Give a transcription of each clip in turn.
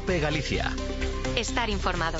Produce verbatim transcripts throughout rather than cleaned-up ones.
COPE Galicia. Estar informado.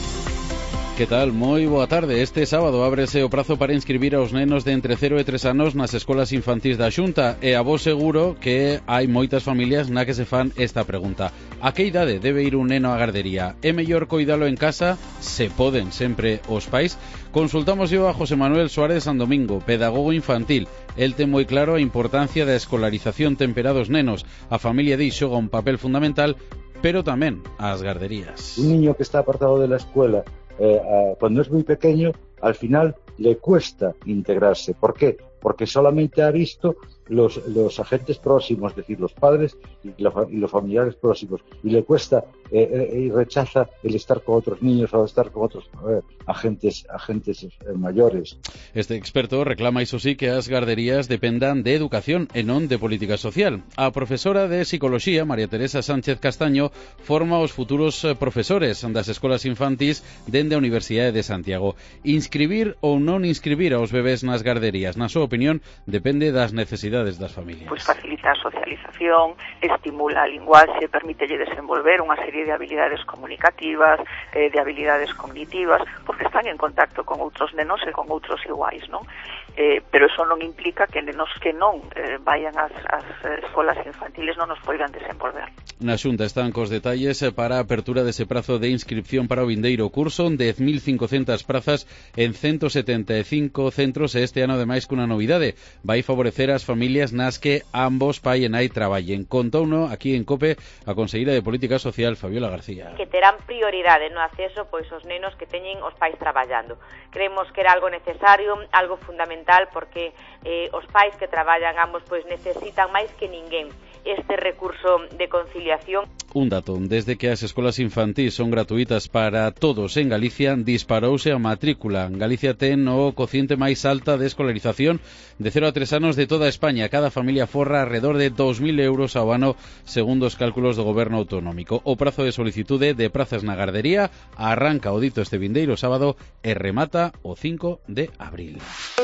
Que tal? Moi boa tarde. Este sábado ábrese o prazo para inscribir aos nenos de entre cero e tres anos nas escolas infantís da Xunta e a vos seguro que hai moitas familias na que se fan esta pregunta. A que idade debe ir un neno á gardería? É mellor coidalo en casa? Se poden sempre os pais? Consultamos yo a José Manuel Suárez San Domingo, pedagogo infantil. El ten moi claro a importancia da escolarización temperada dos nenos. A familia di xoga un papel fundamental, pero tamén as garderías. Un niño que está apartado de la escuela Eh, eh, cuando es muy pequeño, al final le cuesta integrarse. ¿Por qué? Porque solamente ha visto los, los agentes próximos, es decir, los padres y, la, y los familiares próximos, y le cuesta eh, eh, y rechaza el estar con otros niños o estar con otros eh, agentes agentes eh, mayores. Este experto reclama, iso sí, que as garderías dependan de educación e non de política social. A profesora de Psicoloxía, María Teresa Sánchez Castaño, forma os futuros profesores das escolas infantís dende a Universidade de Santiago. Inscribir ou non inscribir aos bebés nas garderías, na súa opinión, depende das necesidades das familias. Pois facilita a socialización, estimula a linguaxe, permítelle desenvolver unha serie de habilidades comunicativas, eh, de habilidades cognitivas, porque están en contacto con outros nenos e con outros iguais, non? Eh, pero eso non implica que nenos que non eh, vayan ás, ás escolas infantiles non nos poidan desenvolver. Na Xunta están cos detalles para a apertura dese prazo de inscripción para o vindeiro curso, dez mil cincocentas prazas en ciento setenta e cinco centros e este ano ademais cunha novidade. Vai favorecer as familias nas que ambos pai e nai traballen. Contouno aquí en COPE a conselleira de Política Social, Fabiola García. Que terán prioridade no acceso pois os nenos que teñen os pais traballando. Creemos que era algo necesario, algo fundamental, porque eh, os pais que traballan ambos pois necesitan máis que ninguén este recurso de conciliación. Un dato, desde que as escolas infantís son gratuitas para todos en Galicia, disparouse a matrícula. Galicia ten o cociente máis alta de escolarización de cero a tres anos de toda España. Cada familia forra alrededor de dos mil euros ao ano, segundo os cálculos do goberno autonómico. O prazo de solicitude de prazas na gardería arranca o dito este vindeiro sábado e remata o cinco de abril.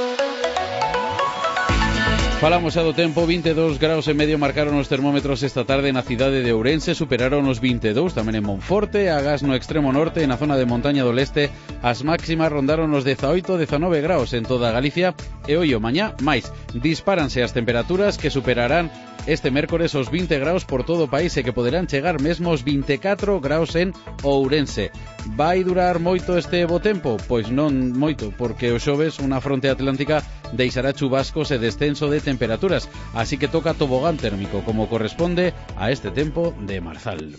Falamos xa do tempo. Vinte e dous graus e medio marcaron os termómetros esta tarde na cidade de Ourense, superaron os vinte e dous tamén en Monforte, agás no extremo norte, na zona de Montaña do Leste, as máximas rondaron os dezaoito a dezanove graus en toda Galicia e hoxe o mañá máis. Dispáranse as temperaturas que superarán este mércores os vinte graus por todo o país e que poderán chegar mesmo os vinte e catro graus en Ourense. Vai durar moito este bo tempo? Pois non moito, porque o xoves unha fronte atlántica deixará chubascos e descenso de temperaturas, así que toca tobogán térmico, como corresponde a este tempo de marzal.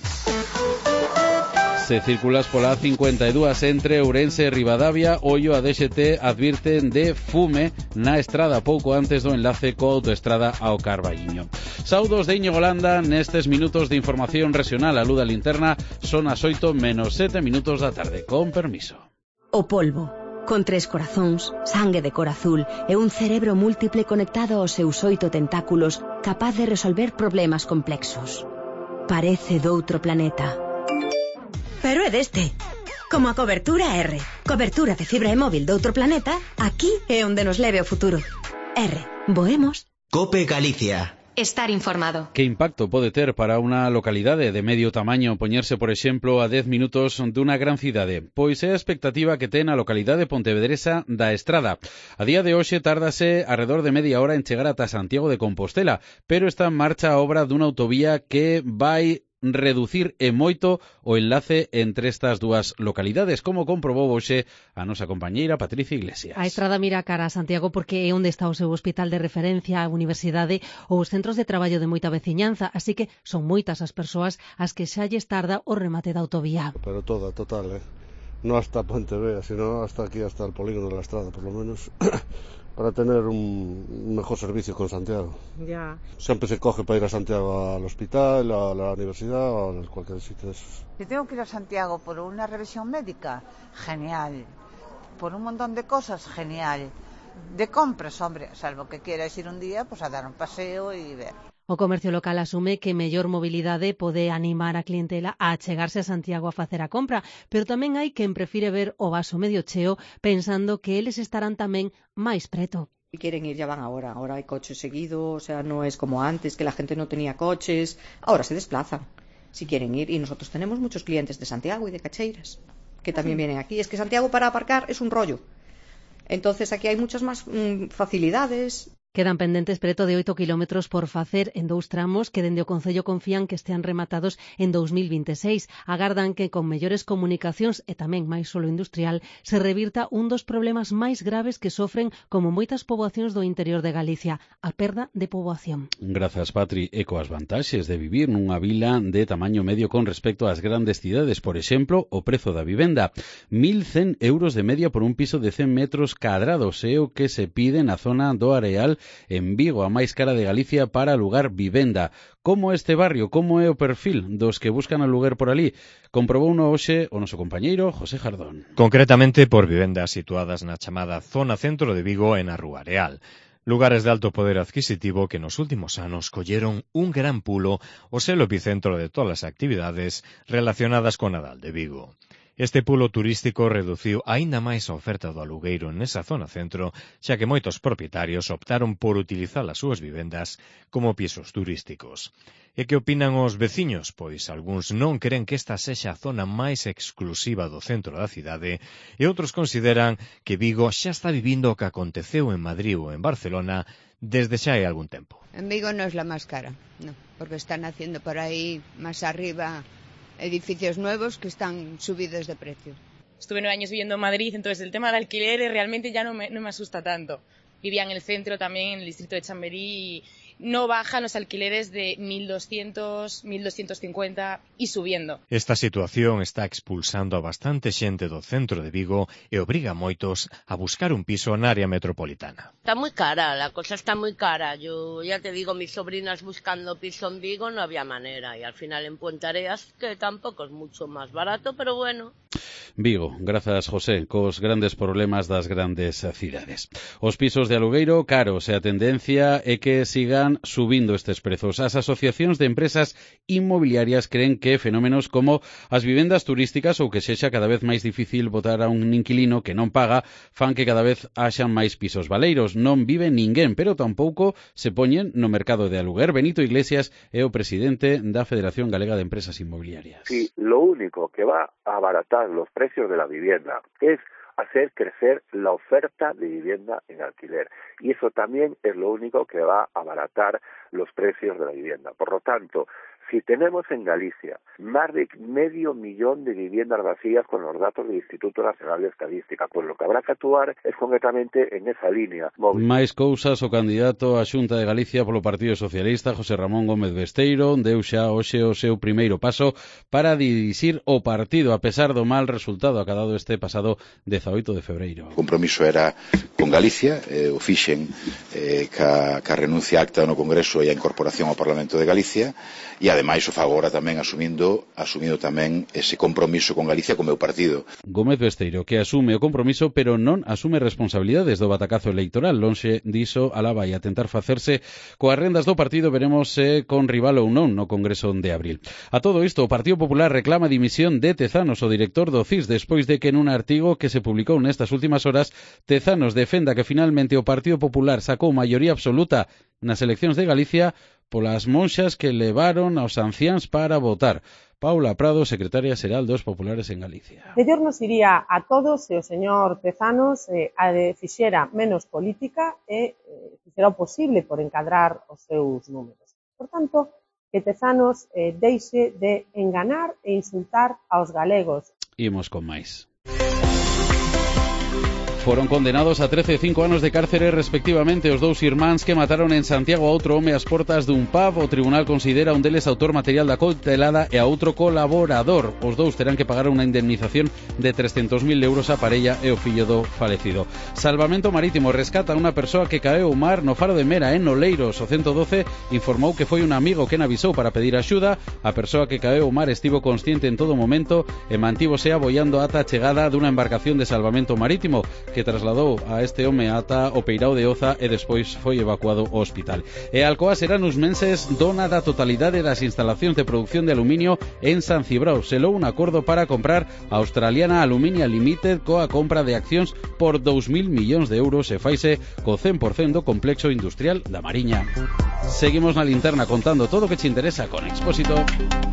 Se circulas pola A cincuenta e dúas entre Ourense e Ribadavia, ollo a D X T advirten de fume na estrada pouco antes do enlace coa autoestrada ao Carballiño. Saudos de Íñigo Landa nestes minutos de información regional. A luz da linterna son as oito menos sete minutos da tarde. Con permiso. O polvo, con tres corazóns, sangue de cor azul e un cerebro múltiple conectado aos seus oito tentáculos, capaz de resolver problemas complexos. Parece doutro planeta. Pero é deste. Como a cobertura R. Cobertura de fibra e móvil doutro planeta, aquí é onde nos leve o futuro. R. Voemos. COPE Galicia. Estar informado. Que impacto pode ter para unha localidade de medio tamaño poñerse, por exemplo, a dez minutos dunha gran cidade? Pois é a expectativa que ten a localidade pontevedresa da Estrada. A día de hoxe tárdase alrededor de media hora en chegar ata Santiago de Compostela, pero está en marcha a obra dunha autovía que vai reducir e moito o enlace entre estas dúas localidades, como comprobou hoxe a nosa compañeira Patricia Iglesias. A Estrada mira cara a Santiago porque é onde está o seu hospital de referencia, a universidade ou os centros de traballo de moita veciñanza, así que son moitas as persoas as que xa lles tarda o remate da autovía. Pero toda, total, eh? No hasta Pontevedra, sino hasta aquí, hasta el polígono de la Estrada, por lo menos, para tener un mejor servicio con Santiago. Ya. Siempre se coge para ir a Santiago al hospital, a la universidad o a cualquier sitio de esos. Si tengo que ir a Santiago por una revisión médica, genial. Por un montón de cosas, genial. De compras, hombre, salvo que quieras ir un día, pues a dar un paseo y ver. O comercio local asume que mellor mobilidade pode animar a clientela a achegarse a Santiago a facer a compra, pero tamén hai quen prefire ver o vaso medio cheo pensando que eles estarán tamén máis preto. Si quieren ir ya van ahora, ahora hay coches seguidos, o sea, no es como antes que la gente no tenía coches, ahora se desplazan. si quieren ir. Y nosotros tenemos muchos clientes de Santiago y de Cacheiras que también vienen aquí. Es que Santiago para aparcar es un rollo. Entonces aquí hay muchas más mmm, facilidades. Quedan pendentes preto de oito kilómetros por facer en dous tramos que dende o Concello confían que estean rematados en dos mil veintiséis. Agardan que con mellores comunicacións e tamén máis solo industrial se revirta un dos problemas máis graves que sofren como moitas poboacións do interior de Galicia, a perda de poboación. Grazas, Patri. E coas vantaxes de vivir nunha vila de tamaño medio con respecto ás grandes cidades, por exemplo, o prezo da vivenda. mil cen euros de media por un piso de cen metros cadrados é o que se pide na zona do Areal en Vigo, a máis cara de Galicia para alugar vivenda. Como este barrio, como é o perfil dos que buscan aluguer por ali? Comprobou no hoxe o noso compañeiro José Jardón. Concretamente por vivendas situadas na chamada zona centro de Vigo e na Rúa Areal. Lugares de alto poder adquisitivo que nos últimos anos colleron un gran pulo o ser o epicentro de todas as actividades relacionadas con Nadal de Vigo. Este pulo turístico reduciu aínda máis a oferta do alugueiro nesa zona centro, xa que moitos propietarios optaron por utilizar as súas vivendas como pisos turísticos. E que opinan os veciños? Pois algúns non creen que esta sexa a zona máis exclusiva do centro da cidade e outros consideran que Vigo xa está vivindo o que aconteceu en Madrid ou en Barcelona desde xa hai algún tempo. En Vigo non é la máis cara, no, porque están haciendo por aí máis arriba edificios nuevos que están subidos de precio. Estuve nueve años viviendo en Madrid, entonces el tema del alquiler realmente ya no me, no me asusta tanto. Vivía en el centro también, en el distrito de Chamberí, y no bajan los alquileres de mil doscientos, mil doscientos cincuenta y subiendo. Esta situación está expulsando a bastante xente do centro de Vigo e obriga a moitos a buscar un piso na área metropolitana. Está muy cara, la cosa está muy cara. Yo ya te digo, mis sobrinas buscando piso en Vigo no había manera. Y al final en Puente Areas, que tampoco es mucho más barato, pero bueno. Vigo, grazas, José, cos grandes problemas das grandes cidades. Os pisos de alugueiro caros e a tendencia é que sigan subindo estes prezos. As asociacións de empresas inmobiliarias creen que fenómenos como as vivendas turísticas ou que sexa cada vez máis difícil botar a un inquilino que non paga fan que cada vez haxan máis pisos baleiros. Non vive ninguén, pero tampouco se poñen no mercado de aluguer. Benito Iglesias é o presidente da Federación Galega de Empresas Inmobiliarias. Sí, lo único que va a abaratar los precios de la vivienda es hacer crecer la oferta de vivienda en alquiler. Y eso también es lo único que va a abaratar los precios de la vivienda. Por lo tanto, si tenemos en Galicia más de medio millón de viviendas vacías con los datos del Instituto Nacional de Estadística, pues lo que habrá que actuar es concretamente en esa línea. Máis cousas, o candidato á Xunta de Galicia polo Partido Socialista, José Ramón Gómez Besteiro, deu xa hoxe o seu primeiro paso para dirixir o partido, a pesar do mal resultado acadado este pasado dezaoito de febreiro. O compromiso era con Galicia, eh, o fixen eh, ca, ca renuncia acta no Congreso e a incorporación ao Parlamento de Galicia, e ademais o fago agora tamén asumindo asumindo tamén ese compromiso con Galicia co meu partido. Gómez Besteiro, que asume o compromiso pero non asume responsabilidades do batacazo electoral. Lonxe diso alaba e a tentar facerse coas rendas do partido, veremos se con rival ou non no Congreso de abril. A todo isto, o Partido Popular reclama dimisión de Tezanos, o director do C I S, despois de que nun artigo que se publicou nestas últimas horas, Tezanos defenda que finalmente o Partido Popular sacou maioría absoluta nas eleccións de Galicia polas monxas que levaron aos anciáns para votar. Paula Prado, secretaria xeral dos Populares en Galicia. Mellor nos iría a todos se o señor Tezanos eh, a de fixera menos política e eh, fixera o posible por encadrar os seus números. Por tanto, que Tezanos eh, deixe de enganar e insultar aos galegos. Imos con máis. Foron condenados a trece e cinco anos de cárcere respectivamente os dous irmáns que mataron en Santiago a outro home ás portas dun pub. O tribunal considera un deles autor material da cautelada e a outro colaborador. Os dous terán que pagar unha indemnización de trescentos mil euros a parella e o fillo do falecido. Salvamento Marítimo rescata unha persoa que caeu ao mar no faro de Mera, en Oleiros. O ciento doce informou que foi un amigo quen avisou para pedir axuda. A persoa que caeu ao mar estivo consciente en todo momento e mantívose aboiando ata a chegada dunha embarcación de salvamento marítimo que trasladou a este home ata o Peirao de Oza e despois foi evacuado ao hospital. E Alcoa será nos meses dona da totalidade das instalacións de produción de aluminio en San Cibrao. Selou un acordo para comprar a australiana Aluminium Limited coa compra de accións por dous mil millóns de euros e faise co cen por cento do complexo industrial da Mariña. Seguimos na linterna contando todo o que te interesa con Expósito.